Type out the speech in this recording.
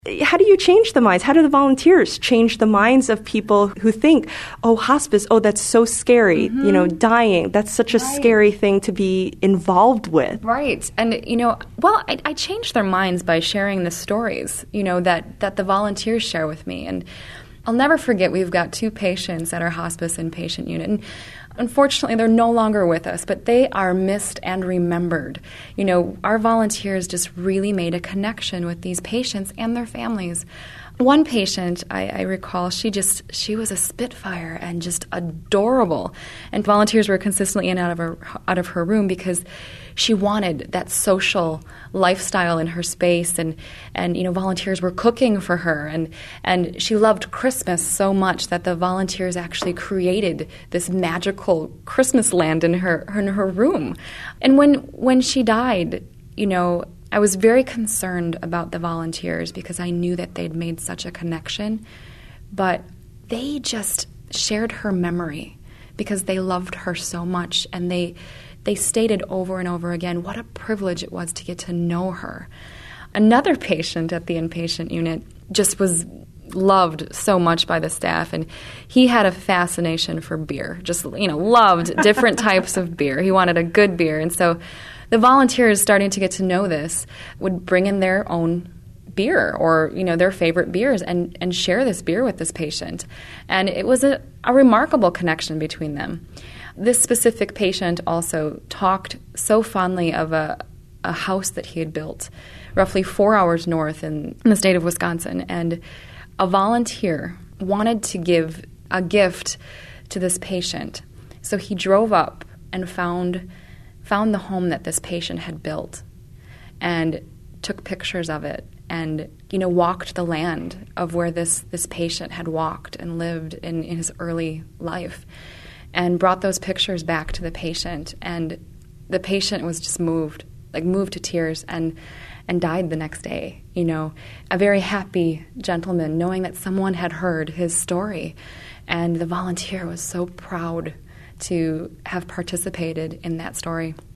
How do you change the minds? How do the volunteers change the minds of people who think, oh, hospice, oh, that's so scary, dying, that's such a scary thing to be involved with? Right. And, I changed their minds by sharing the stories, that the volunteers share with me. And I'll never forget, we've got 2 patients at our hospice inpatient unit. And unfortunately, they're no longer with us, but they are missed and remembered. Our volunteers just really made a connection with these patients and their families. One patient, I recall, she was a spitfire and just adorable. And volunteers were consistently in and out of her room because she wanted that social lifestyle in her space, and volunteers were cooking for her, and she loved Christmas so much that the volunteers actually created this magical Christmas land in her room. And when she died, I was very concerned about the volunteers because I knew that they'd made such a connection, but they just shared her memory because they loved her so much, and they stated over and over again what a privilege it was to get to know her. Another patient at the inpatient unit just was loved so much by the staff, and he had a fascination for beer, just, loved different types of beer. He wanted a good beer, and so the volunteers, starting to get to know this, would bring in their own beer or, their favorite beers and share this beer with this patient. And it was a remarkable connection between them. This specific patient also talked so fondly of a house that he had built roughly 4 hours north in the state of Wisconsin. And a volunteer wanted to give a gift to this patient. So he drove up and found the home that this patient had built and took pictures of it and, walked the land of where this patient had walked and lived in his early life, and brought those pictures back to the patient. And the patient was just moved to tears and died the next day. A very happy gentleman, knowing that someone had heard his story. And the volunteer was so proud to have participated in that story.